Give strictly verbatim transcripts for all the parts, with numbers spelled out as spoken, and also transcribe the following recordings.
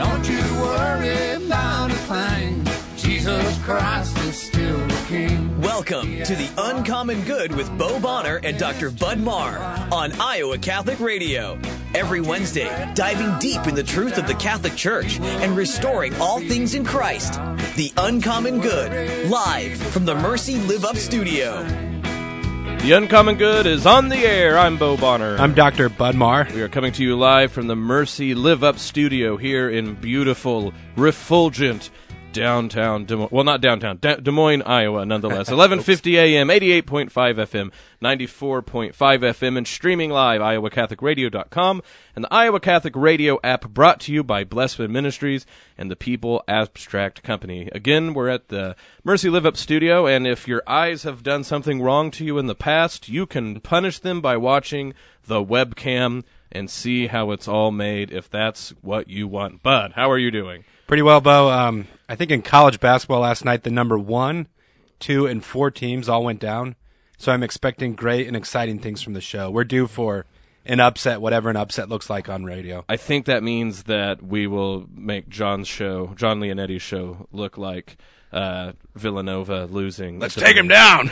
Don't you worry about a thing. Jesus Christ is still the King. Welcome to The Uncommon Good with Bo Bonner and Doctor Bud Marr on Iowa Catholic Radio. Every Wednesday, diving deep in the truth of the Catholic Church and restoring all things in Christ. The Uncommon Good, live from the Mercy Live Up Studio. The Uncommon Good is on the air. I'm Bo Bonner. I'm Doctor Bud Marr. We are coming to you live from the Mercy Live Up Studio here in beautiful, refulgent downtown, Des Moines, well, not downtown, De- Des Moines, Iowa, nonetheless. eleven fifty a.m., eighty-eight point five F M, ninety-four point five F M, and streaming live, iowa catholic radio dot com, and the Iowa Catholic Radio app, brought to you by Blessed Ministries and the People Abstract Company. Again, we're at the Mercy Live Up Studio, and if your eyes have done something wrong to you in the past, you can punish them by watching the webcam and see how it's all made, if that's what you want. Bud, how are you doing? Pretty well, Bo. Um, I think in college basketball last night, the number one, two, and four teams all went down. So I'm expecting great and exciting things from the show. We're due for an upset, whatever an upset looks like on radio. I think that means that we will make John's show, John Leonetti's show, look like uh, Villanova losing. Let's take him down.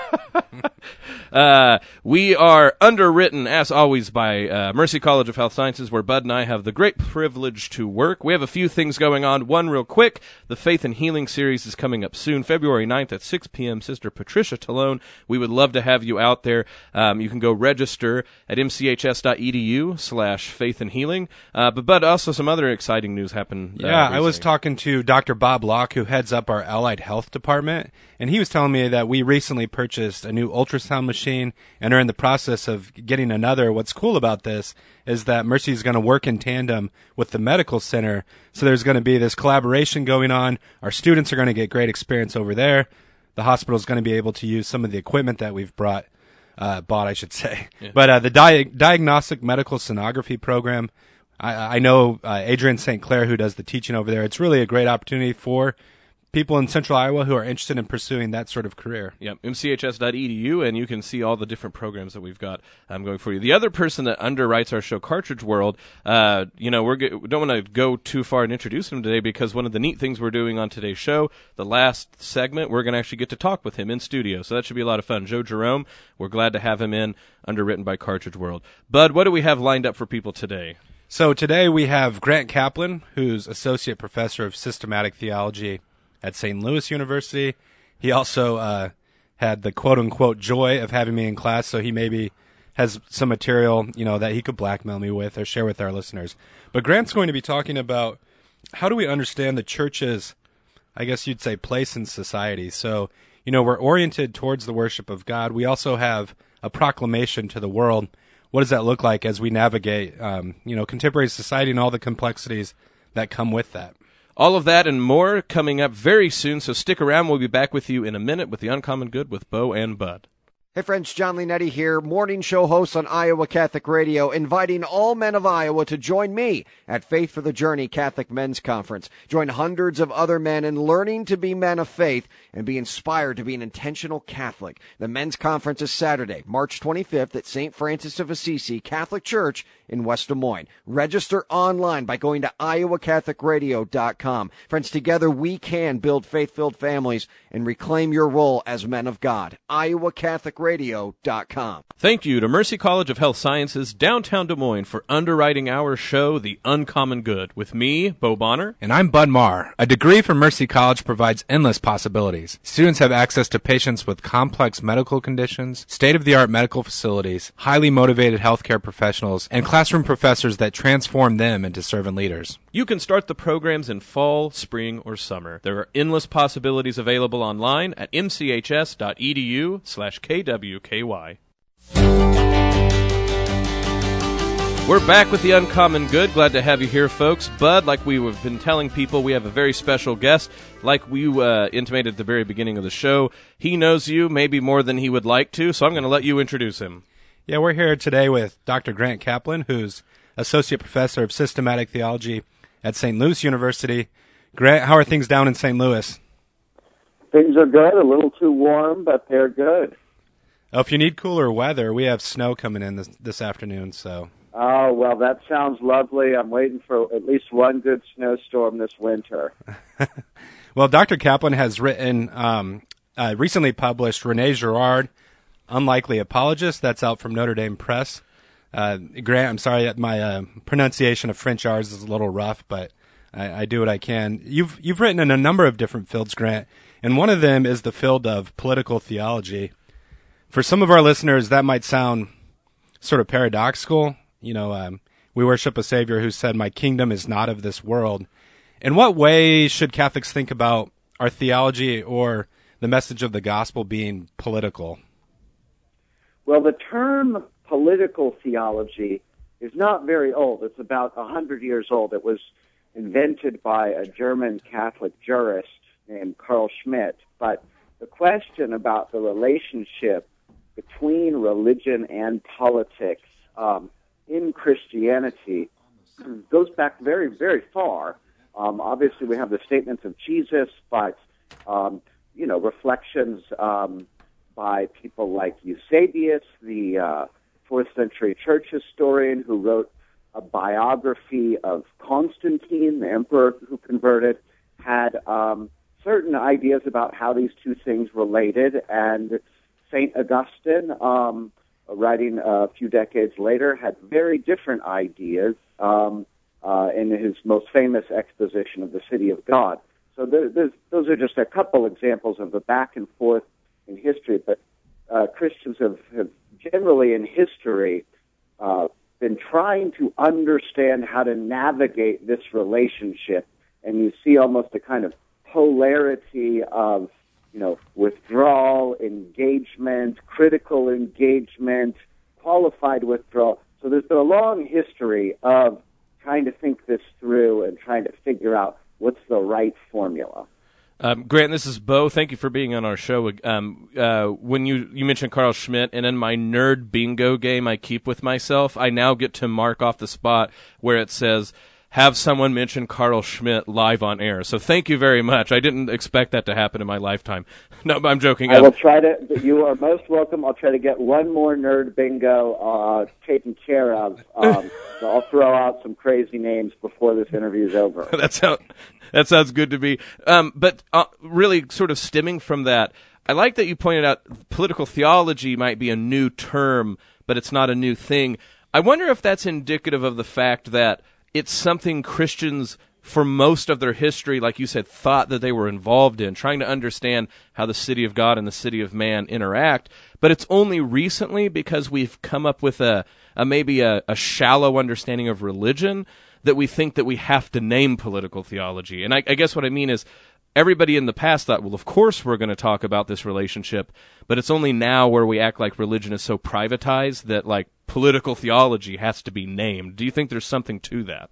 Uh, we are underwritten, as always, by uh, Mercy College of Health Sciences, where Bud and I have the great privilege to work. We have a few things going on. One real quick, the Faith and Healing series is coming up soon, February ninth at six p.m. Sister Patricia Talone. We would love to have you out there. Um, you can go register at m c h s dot e d u slash faith and healing. Uh, but, Bud, also some other exciting news happened. Uh, yeah, recently. I was talking to Doctor Bob Locke, who heads up our Allied Health Department, and he was telling me that we recently purchased a new ultrasound machine and are in the process of getting another. What's cool about this is that Mercy is going to work in tandem with the medical center, so there's going to be this collaboration going on. Our students are going to get great experience over there. The hospital is going to be able to use some of the equipment that we've brought, uh, bought, I should say. Yeah. But uh, the di- Diagnostic Medical Sonography program, I, I know uh, Adrian Saint Clair, who does the teaching over there, it's really a great opportunity for people in central Iowa who are interested in pursuing that sort of career. Yep, m c h s dot e d u, and you can see all the different programs that we've got um, going for you. The other person that underwrites our show, Cartridge World, uh, you know, we're g- we don't want to go too far and introduce him today, because one of the neat things we're doing on today's show, the last segment, we're going to actually get to talk with him in studio, so that should be a lot of fun. Joe Jerome, we're glad to have him in, underwritten by Cartridge World. Bud, what do we have lined up for people today? So today we have Grant Kaplan, who's Associate Professor of Systematic Theology at Saint Louis University. He also uh, had the quote-unquote joy of having me in class, so he maybe has some material, you know, that he could blackmail me with or share with our listeners. But Grant's going to be talking about how do we understand the church's, I guess you'd say, place in society. So, you know, we're oriented towards the worship of God. We also have a proclamation to the world. What does that look like as we navigate, um, you know, contemporary society and all the complexities that come with that? All of that and more coming up very soon, so stick around. We'll be back with you in a minute with The Uncommon Good with Bo and Bud. Hey friends, John Leonetti here, morning show host on Iowa Catholic Radio, inviting all men of Iowa to join me at Faith for the Journey Catholic Men's Conference. Join hundreds of other men in learning to be men of faith and be inspired to be an intentional Catholic. The men's conference is Saturday, March twenty-fifth at Saint Francis of Assisi Catholic Church in West Des Moines. Register online by going to iowa catholic radio dot com. Friends, together we can build faith-filled families and reclaim your role as men of God. iowa catholic radio dot com. Thank you to Mercy College of Health Sciences, downtown Des Moines, for underwriting our show, The Uncommon Good, with me, Bo Bonner. And I'm Bud Marr. A degree from Mercy College provides endless possibilities. Students have access to patients with complex medical conditions, state-of-the-art medical facilities, highly motivated healthcare professionals, and classroom professors that transform them into servant leaders. You can start the programs in fall, spring, or summer. There are endless possibilities available online at m c h s dot e d u slash k w k y. We're back with The Uncommon Good. Glad to have you here, folks. Bud, like we've been telling people, we have a very special guest. Like we uh, intimated at the very beginning of the show, he knows you maybe more than he would like to, so I'm going to let you introduce him. Yeah, we're here today with Doctor Grant Kaplan, who's Associate Professor of Systematic Theology at Saint Louis University. Grant, how are things down in Saint Louis? Things are good. A little too warm, but they're good. Oh, if you need cooler weather, we have snow coming in this, this afternoon, so... Oh, well, that sounds lovely. I'm waiting for at least one good snowstorm this winter. Well, Doctor Kaplan has written, um, uh, recently published Rene Girard, Unlikely Apologist. That's out from Notre Dame Press. Uh, Grant, I'm sorry that my uh, pronunciation of French R's is a little rough, but I, I do what I can. You've you've written in a number of different fields, Grant, and one of them is the field of political theology. For some of our listeners, that might sound sort of paradoxical. You know, um, we worship a Savior who said, "My kingdom is not of this world." In what way should Catholics think about our theology or the message of the gospel being political? Well, the term political theology is not very old. It's about one hundred years old. It was invented by a German Catholic jurist named Carl Schmitt. But the question about the relationship between religion and politics um, in Christianity goes back very, very far. Um, obviously, we have the statements of Jesus, but, um, you know, reflections um, by people like Eusebius, the uh, fourth century church historian who wrote a biography of Constantine, the emperor who converted, had um, certain ideas about how these two things related. And Saint Augustine, um, writing a few decades later, had very different ideas um, uh, in his most famous exposition of the City of God. So there, those are just a couple examples of the back and forth in history. But uh, Christians have, have generally in history uh, been trying to understand how to navigate this relationship. And you see almost a kind of polarity of, you know, withdrawal, engagement, critical engagement, qualified withdrawal. So there's been a long history of trying to think this through and trying to figure out what's the right formula. Um, Grant, this is Bo. Thank you for being on our show. Um, uh, when you, you mentioned Carl Schmitt, and in my nerd bingo game I keep with myself, I now get to mark off the spot where it says, have someone mention Carl Schmitt live on air. So thank you very much. I didn't expect that to happen in my lifetime. No, I'm joking. I um, will try to, you are most welcome. I'll try to get one more nerd bingo uh, taken care of. Um, so I'll throw out some crazy names before this interview is over. that, sound, that sounds good to me. Um, but uh, really sort of stemming from that, I like that you pointed out political theology might be a new term, but it's not a new thing. I wonder if that's indicative of the fact that it's something Christians, for most of their history, like you said, thought that they were involved in, trying to understand how the city of God and the city of man interact. But it's only recently, because we've come up with a, a maybe a, a shallow understanding of religion, that we think that we have to name political theology. And I, I guess what I mean is, everybody in the past thought, well, of course we're going to talk about this relationship, but it's only now where we act like religion is so privatized that, like, political theology has to be named. Do you think there's something to that?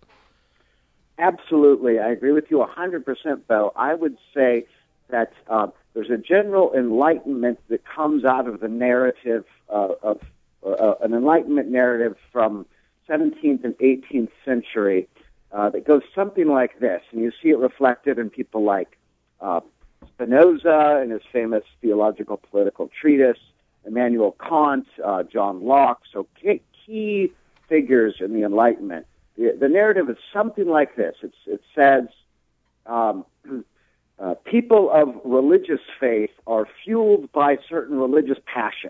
Absolutely. I agree with you one hundred percent, Bo. I would say that uh, there's a general enlightenment that comes out of the narrative uh, of uh, an enlightenment narrative from seventeenth and eighteenth century uh, that goes something like this, and you see it reflected in people like uh, Spinoza in his famous theological political treatise, Immanuel Kant, uh, John Locke, so key, key figures in the Enlightenment. The, the narrative is something like this. It's, it says, um, uh, people of religious faith are fueled by certain religious passions,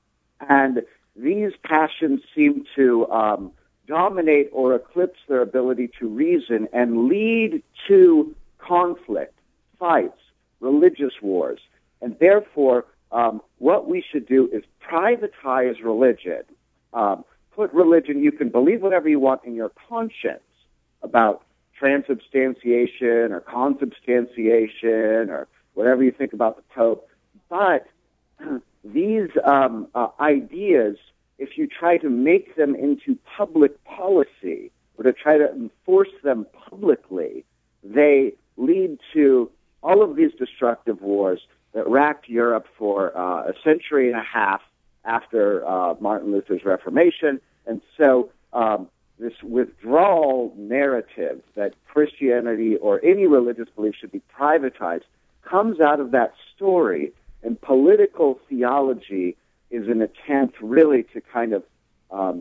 and these passions seem to um, dominate or eclipse their ability to reason and lead to conflict, fights, religious wars, and therefore Um, what we should do is privatize religion. Um, put religion, you can believe whatever you want in your conscience about transubstantiation or consubstantiation or whatever you think about the Pope. But these um, uh, ideas, if you try to make them into public policy or to try to enforce them publicly, they lead to all of these destructive wars that racked Europe for uh, a century and a half after uh, Martin Luther's Reformation. And so um, this withdrawal narrative that Christianity or any religious belief should be privatized comes out of that story. And political theology is an attempt really to kind of um,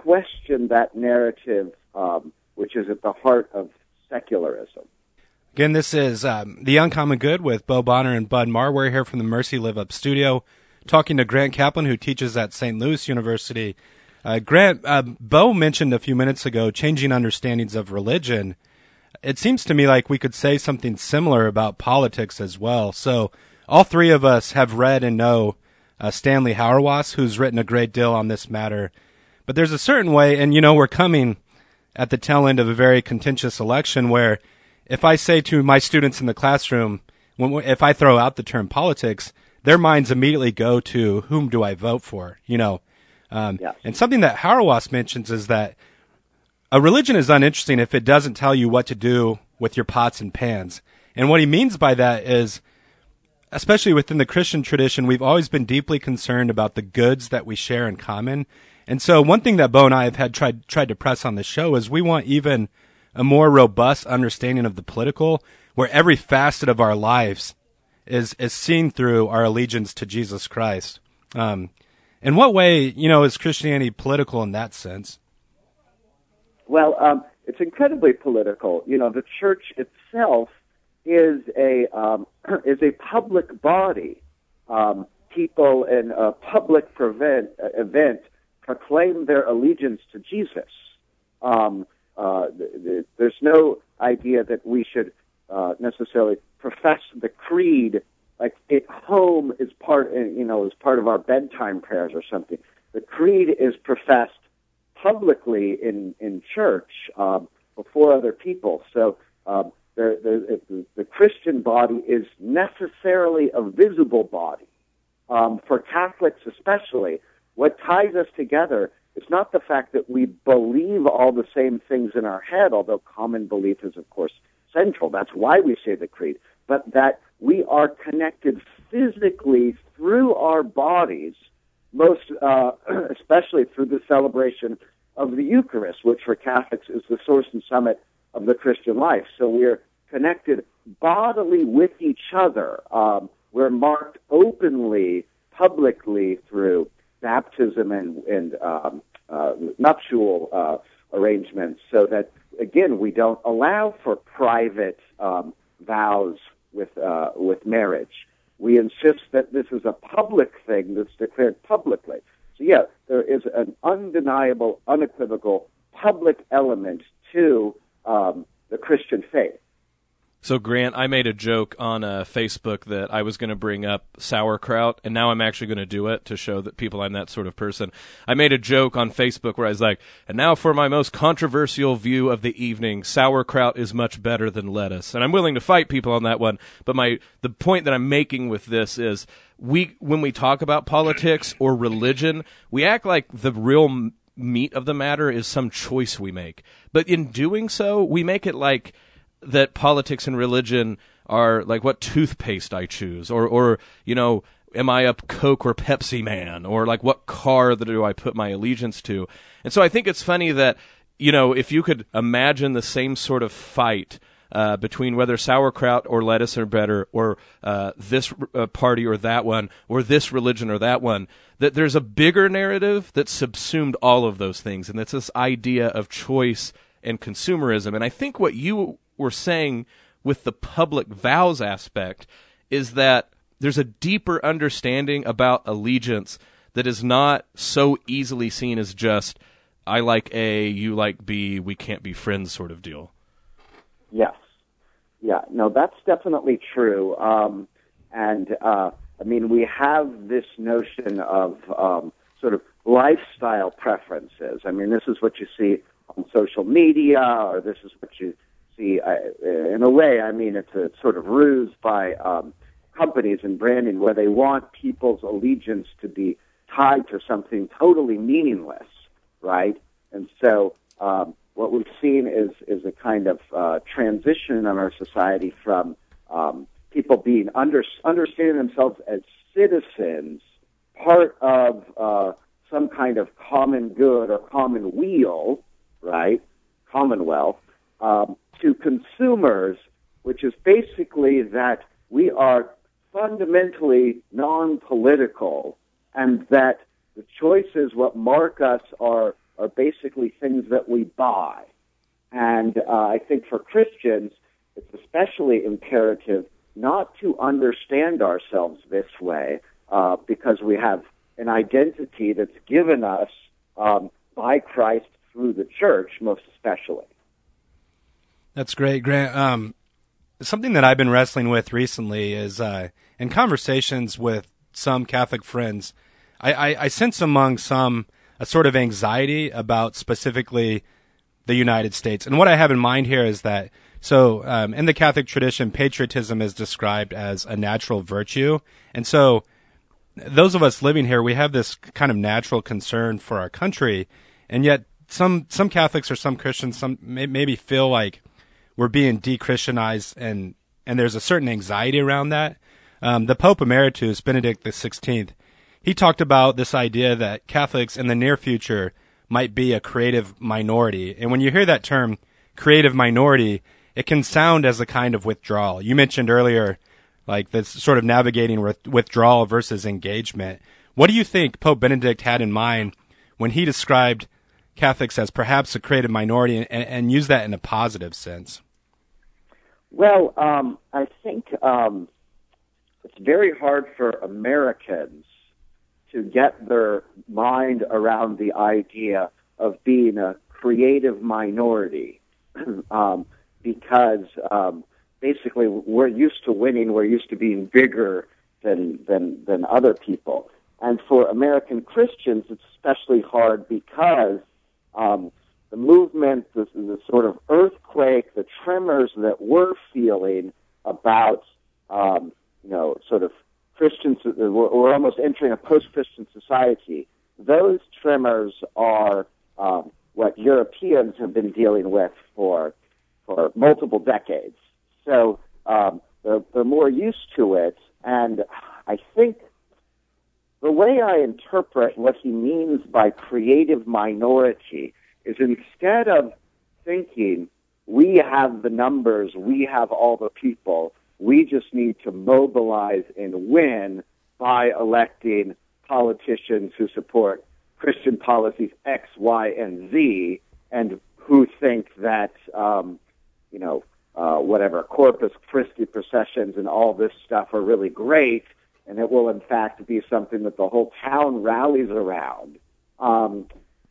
question that narrative, um, which is at the heart of secularism. Again, this is um, The Uncommon Good with Bo Bonner and Bud Marr. We're here from the Mercy Live Up studio talking to Grant Kaplan, who teaches at Saint Louis University. Uh, Grant, uh, Bo mentioned a few minutes ago changing understandings of religion. It seems to me like we could say something similar about politics as well. So all three of us have read and know uh, Stanley Hauerwas, who's written a great deal on this matter. But there's a certain way, and you know we're coming at the tail end of a very contentious election where if I say to my students in the classroom, when, if I throw out the term politics, their minds immediately go to whom do I vote for, you know. Um, yes. And something that Hauerwas mentions is that a religion is uninteresting if it doesn't tell you what to do with your pots and pans. And what he means by that is, especially within the Christian tradition, we've always been deeply concerned about the goods that we share in common. And so one thing that Bo and I have had tried tried to press on the show is we want even a more robust understanding of the political, where every facet of our lives is is seen through our allegiance to Jesus Christ. Um, in what way, you know, is Christianity political in that sense? Well, um, it's incredibly political. You know, the church itself is a um, is a public body. Um, people in a public prevent, uh, event proclaim their allegiance to Jesus. Um, uh, th- th- there's no idea that we should uh, necessarily profess the creed like at home is part, you know, is part of our bedtime prayers or something. The creed is professed publicly in in church um, before other people. So um, the, the the Christian body is necessarily a visible body. Um, for Catholics especially, what ties us together is not the fact that we believe all the same things in our head, although common belief is, of course, central. That's why we say the creed. But that we are connected physically through our bodies, most uh, especially through the celebration of the Eucharist, which for Catholics is the source and summit of the Christian life. So we're connected bodily with each other. Um, we're marked openly, publicly through baptism and, and um, uh, nuptial uh, arrangements, so that, again, we don't allow for private um, vows with uh, with marriage. We insist that this is a public thing that's declared publicly. So, yeah, there is an undeniable, unequivocal public element to um, the Christian faith. So, Grant, I made a joke on uh, Facebook that I was going to bring up sauerkraut, and now I'm actually going to do it to show that people I'm that sort of person. I made a joke on Facebook where I was like, and now for my most controversial view of the evening, sauerkraut is much better than lettuce. And I'm willing to fight people on that one, but my the point that I'm making with this is we when we talk about politics or religion, we act like the real m- meat of the matter is some choice we make. But in doing so, we make it like that politics and religion are like what toothpaste I choose, or, or you know, am I a Coke or Pepsi man, or like what car do I put my allegiance to? And so I think it's funny that, you know, if you could imagine the same sort of fight uh, between whether sauerkraut or lettuce are better, or uh, this uh, party or that one, or this religion or that one, that there's a bigger narrative that subsumed all of those things, and that's this idea of choice and consumerism. And I think what you were saying with the public vows aspect is that there's a deeper understanding about allegiance that is not so easily seen as just, I like A, you like B, we can't be friends sort of deal. Yes. Yeah, no, that's definitely true. Um, and, uh, I mean, we have this notion of um, sort of lifestyle preferences. I mean, this is what you see on social media, or this is what you see, uh, in a way, I mean, it's a sort of ruse by um, companies and branding where they want people's allegiance to be tied to something totally meaningless, right? And so um, what we've seen is is a kind of uh, transition in our society from um, people being under, understanding themselves as citizens, part of uh, some kind of common good or common weal, right? Commonwealth, um, to consumers, which is basically that we are fundamentally non-political, and that the choices what mark us are are basically things that we buy. And uh, I think for Christians, it's especially imperative not to understand ourselves this way uh, because we have an identity that's given us um, by Christ through the church, most especially. That's great, Grant. Um, something that I've been wrestling with recently is uh, in conversations with some Catholic friends, I, I, I sense among some a sort of anxiety about specifically the United States. And what I have in mind here is that, so um, in the Catholic tradition, patriotism is described as a natural virtue. And so those of us living here, we have this kind of natural concern for our country. And yet some some Catholics or some Christians some may, maybe feel like we're being de-Christianized, and, and there's a certain anxiety around that. Um, the Pope Emeritus, Benedict the sixteenth, he talked about this idea that Catholics in the near future might be a creative minority. And when you hear that term, creative minority, it can sound as a kind of withdrawal. You mentioned earlier, like this sort of navigating with withdrawal versus engagement. What do you think Pope Benedict had in mind when he described Catholics as perhaps a creative minority, and, and use that in a positive sense? Well, um, I think um, it's very hard for Americans to get their mind around the idea of being a creative minority um, because um, basically we're used to winning, we're used to being bigger than, than, than other people. And for American Christians, it's especially hard because um, the movement, the, the sort of earthquake, the tremors that we're feeling about, um, you know, sort of Christians, we're, we're almost entering a post-Christian society. Those tremors are um, what Europeans have been dealing with for for multiple decades. So um, they're, they're more used to it, and I think the way I interpret what he means by creative minority is instead of thinking we have the numbers, we have all the people, we just need to mobilize and win by electing politicians who support Christian policies X, Y, and Z, and who think that, um, you know, uh, whatever, Corpus Christi processions and all this stuff are really great, and it will, in fact, be something that the whole town rallies around. Um,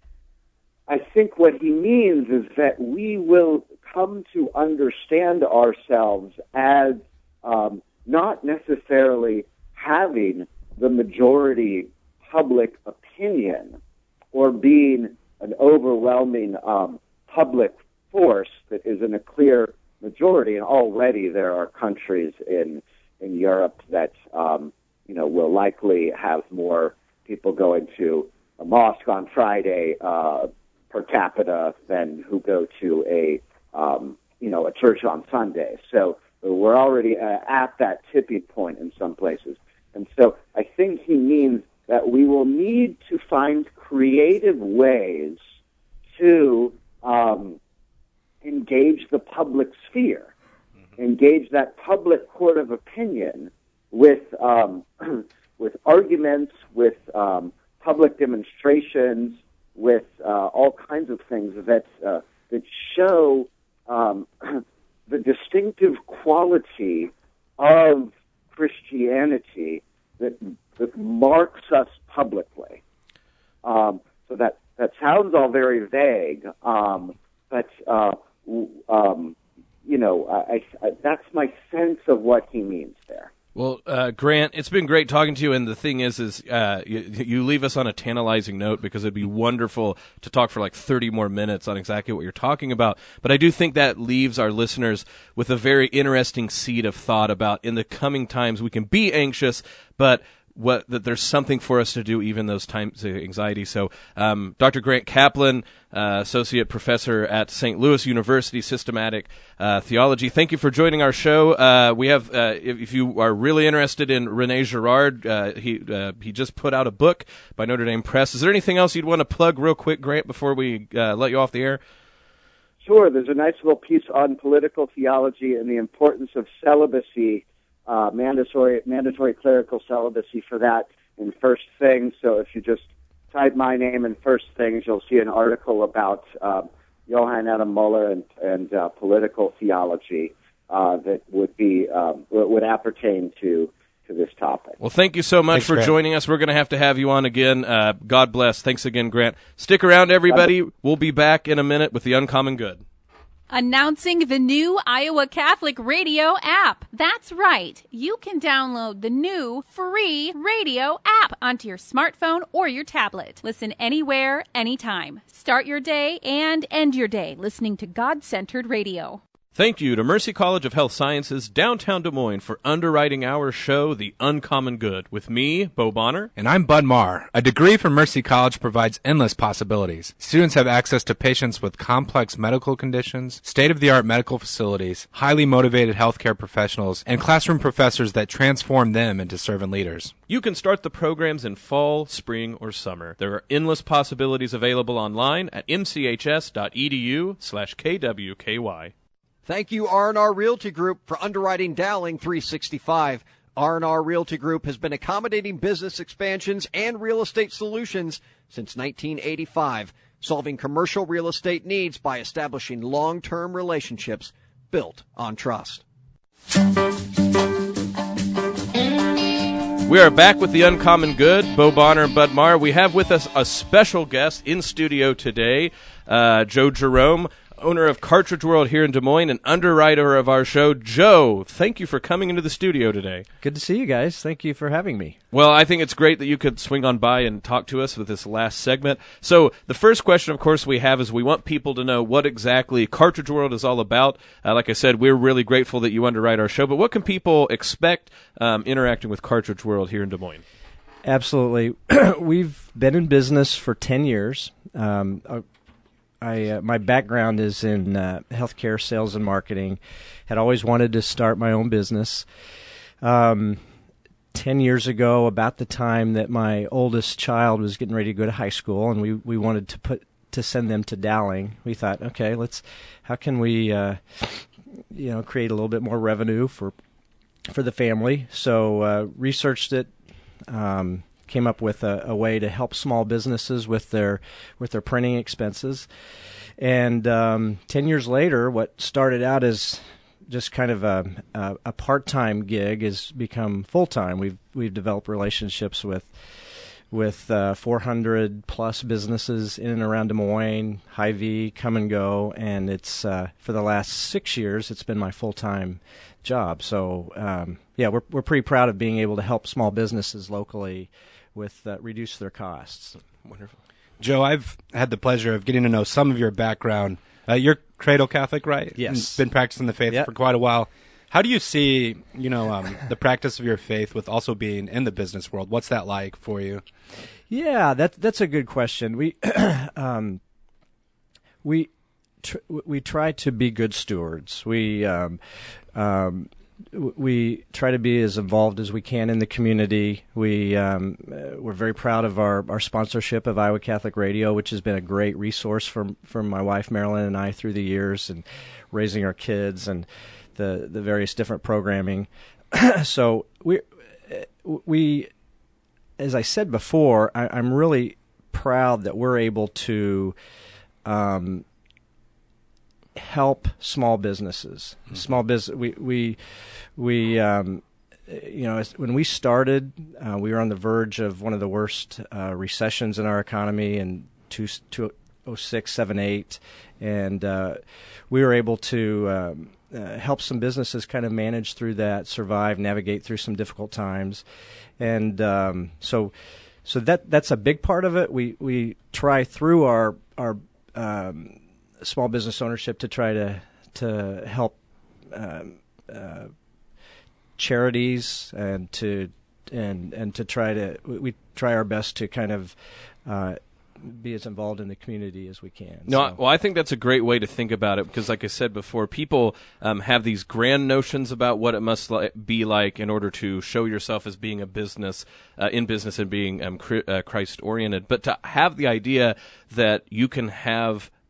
I think what he means is that we will come to understand ourselves as um, not necessarily having the majority public opinion or being an overwhelming um, public force that is in a clear majority. And already there are countries in in Europe that um, you know will likely have more people going to a mosque on Friday uh, per capita than who go to a um, you know a church on Sunday. So we're already uh, at that tipping point in some places. And so I think he means that we will need to find creative ways to um, engage the public sphere, mm-hmm. engage that public court of opinion with um, with arguments, with um, public demonstrations, with uh, all kinds of things that uh, that show um, the distinctive quality of Christianity that that marks us publicly. Um, so that that sounds all very vague, um, but uh, um, you know, I, I, that's my sense of what he means there. Well, uh, Grant, it's been great talking to you, and the thing is, is uh, you, you leave us on a tantalizing note because it'd be wonderful to talk for like thirty more minutes on exactly what you're talking about. But I do think that leaves our listeners with a very interesting seed of thought about in the coming times we can be anxious, but what that there's something for us to do even those times of anxiety. So um, Doctor Grant Kaplan, uh, Associate Professor at Saint Louis University, Systematic uh, Theology, thank you for joining our show. Uh, we have, uh, if, if you are really interested in René Girard, uh, he uh, he just put out a book by Notre Dame Press. Is there anything else you'd want to plug real quick, Grant, before we uh, let you off the air? Sure. There's a nice little piece on political theology and the importance of celibacy, Uh, mandatory mandatory clerical celibacy for that in First Thing. So if you just type my name in First Things, you'll see an article about uh, Johann Adam Muller and, and uh, political theology uh, that would be um, would appertain to to this topic. Well, thank you so much Thanks, for Grant. joining us. We're going to have to have you on again. Uh, God bless. Thanks again, Grant. Stick around, everybody. We'll be back in a minute with the Uncommon Good. Announcing the new Iowa Catholic Radio app. That's right. You can download the new free radio app onto your smartphone or your tablet. Listen anywhere, anytime. Start your day and end your day listening to God-centered radio. Thank you to Mercy College of Health Sciences, downtown Des Moines, for underwriting our show, The Uncommon Good, with me, Bo Bonner. And I'm Bud Marr. A degree from Mercy College provides endless possibilities. Students have access to patients with complex medical conditions, state-of-the-art medical facilities, highly motivated healthcare professionals, and classroom professors that transform them into servant leaders. You can start the programs in fall, spring, or summer. There are endless possibilities available online at mchs.edu slash kwky. Thank you, R and R Realty Group, for underwriting Dowling three sixty-five. R and R Realty Group has been accommodating business expansions and real estate solutions since nineteen eighty-five, solving commercial real estate needs by establishing long-term relationships built on trust. We are back with the Uncommon Good, Bo Bonner and Bud Marr. We have with us a special guest in studio today, uh, Joe Jerome, owner of Cartridge World here in Des Moines, and underwriter of our show. Joe, thank you for coming into the studio today. Good to see you guys. Thank you for having me. Well, I think it's great that you could swing on by and talk to us with this last segment. So the first question, of course, we have is we want people to know what exactly Cartridge World is all about. Uh, like I said, we're really grateful that you underwrite our show, but what can people expect um, interacting with Cartridge World here in Des Moines? Absolutely. We've been in business for ten years. Um, I, uh, my background is in uh, healthcare sales and marketing. Had always wanted to start my own business. Um, ten years ago, about the time that my oldest child was getting ready to go to high school, and we, we wanted to put to send them to Dowling, we thought, okay, let's how can we uh, you know create a little bit more revenue for for the family? So uh, researched it. Um, came up with a, a way to help small businesses with their with their printing expenses. And um, ten years later, what started out as just kind of a, a, a part-time gig has become full-time. We've we've developed relationships with with uh, four hundred plus businesses in and around Des Moines, Hy-Vee, Come and Go, and it's uh, for the last six years it's been my full-time job. So um, yeah, we're we're pretty proud of being able to help small businesses locally with uh, reduce their costs. Wonderful. Joe, I've had the pleasure of getting to know some of your background. Uh, you're cradle Catholic, right? Yes. And been practicing the faith Yep. for quite a while. How do you see, you know, um, the practice of your faith with also being in the business world? What's that like for you? Yeah, that that's a good question. We um, we tr- we try to be good stewards. We um, um, we try to be as involved as we can in the community. We um, uh, we're very proud of our, our sponsorship of Iowa Catholic Radio, which has been a great resource for for my wife Marilyn and I through the years, and raising our kids and the the various different programming. So we we. As I said before, I, I'm really proud that we're able to um, help small businesses. Mm-hmm. Small business. We we we um, you know when we started, uh, we were on the verge of one of the worst uh, recessions in our economy in two oh six, seven, eight, and uh, we were able to um, uh, help some businesses kind of manage through that, survive, navigate through some difficult times. And um, so, so that that's a big part of it. We we try through our our um, small business ownership to try to to help um, uh, charities and to and and to try to we, we try our best to kind of uh, be as involved in the community as we can. No, so. well, I think that's a great way to think about it because, like I said before, people um, have these grand notions about what it must li- be like in order to show yourself as being a business, uh, in business and being um, cri- uh, Christ-oriented. But to have the idea that you can have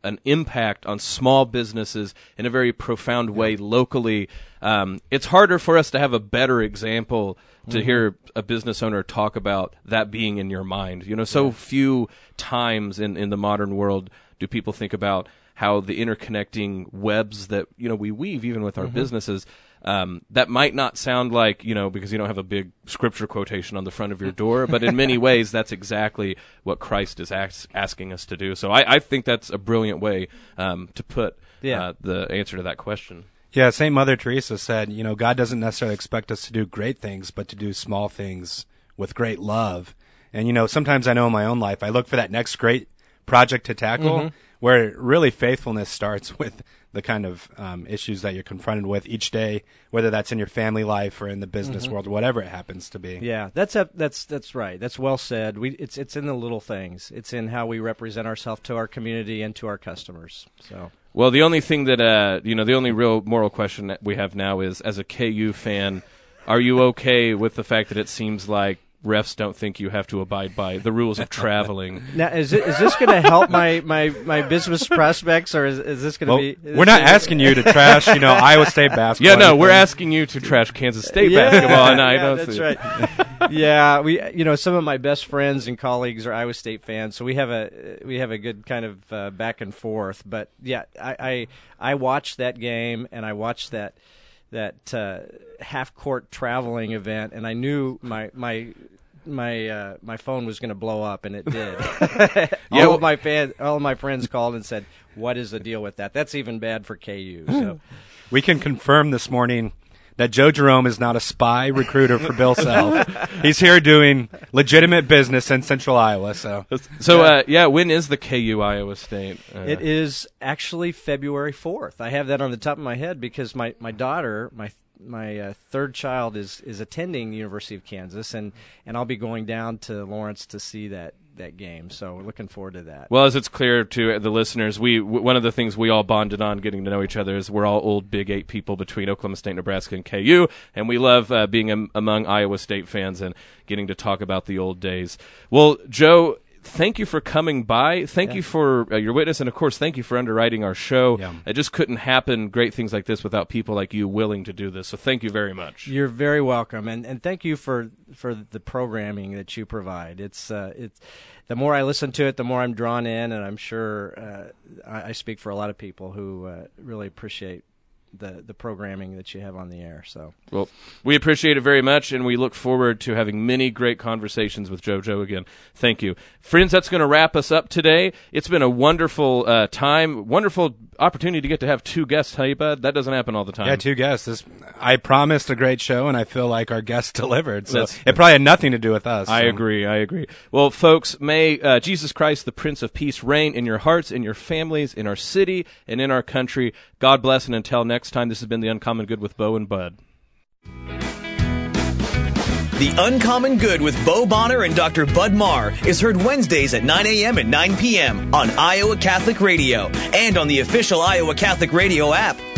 an impact on small businesses in a very profound way locally. Um, it's harder for us to have a better example to mm-hmm. hear a business owner talk about that being in your mind. You know, so yeah. few times in, in the modern world do people think about how the interconnecting webs that, you know, we weave even with our mm-hmm. businesses, um, that might not sound like, you know, because you don't have a big scripture quotation on the front of your door, but in many ways that's exactly what Christ is ask, asking us to do. So I, I think that's a brilliant way um, to put yeah. uh, the answer to that question. Yeah, Saint Mother Teresa said, you know, God doesn't necessarily expect us to do great things, but to do small things with great love. And, you know, sometimes I know in my own life, I look for that next great project to tackle, mm-hmm. where really faithfulness starts with the kind of um, issues that you're confronted with each day, whether that's in your family life or in the business mm-hmm. world, whatever it happens to be. Yeah, that's a, that's that's right. That's well said. We it's it's in the little things. It's in how we represent ourselves to our community and to our customers. So. Well, the only thing that, uh, you know, the only real moral question that we have now is, as a K U fan, are you okay with the fact that it seems like refs don't think you have to abide by the rules of traveling? Now, is, it, is this going to help my, my, my business prospects, or is, is this going to well, be... We're not asking you to trash, you know, Iowa State basketball. Yeah, no, we're asking you to trash Kansas State yeah, basketball, and I yeah, don't that's see right. Yeah, we, you know, some of my best friends and colleagues are Iowa State fans, so we have a we have a good kind of uh, back and forth. But yeah, I, I I watched that game, and I watched that that uh, half court traveling event, and I knew my my. my uh, my phone was going to blow up, and it did. all yeah, of my fans, all of my friends called and said, "What is the deal with that? That's even bad for K U." So we can confirm this morning that Joe Jerome is not a spy recruiter for Bill Self. He's here doing legitimate business in Central Iowa. So, so uh, yeah, when is the K U Iowa State? Uh, it is actually February fourth. I have that on the top of my head because my my daughter, my my uh, third child is, is attending the University of Kansas, and, and I'll be going down to Lawrence to see that, that game. So we're looking forward to that. Well, as it's clear to the listeners, we w- one of the things we all bonded on getting to know each other is we're all old Big Eight people between Oklahoma State, Nebraska, and K U, and we love uh, being am- among Iowa State fans and getting to talk about the old days. Well, Joe, thank you for coming by. Thank yeah. you for uh, your witness, and of course, thank you for underwriting our show. Yeah. It just couldn't happen, great things like this, without people like you willing to do this. So thank you very much. You're very welcome, and and thank you for for the programming that you provide. It's uh, it's the more I listen to it, the more I'm drawn in, and I'm sure uh, I, I speak for a lot of people who uh, really appreciate the the programming that you have on the air. So well, we appreciate it very much, and we look forward to having many great conversations with JoJo again. Thank you. Friends, that's going to wrap us up today. It's been a wonderful uh, time, wonderful opportunity to get to have two guests, hey, bud? That doesn't happen all the time. Yeah, two guests. This, I promised a great show, and I feel like our guests delivered, so that's, it probably had nothing to do with us. I so. agree, I agree. Well, folks, may uh, Jesus Christ, the Prince of Peace, reign in your hearts, in your families, in our city, and in our country. God bless, and until next time, this has been The Uncommon Good with Bo and Bud. The Uncommon Good with Bo Bonner and Doctor Bud Marr is heard Wednesdays at nine a.m. and nine p.m. on Iowa Catholic Radio and on the official Iowa Catholic Radio app.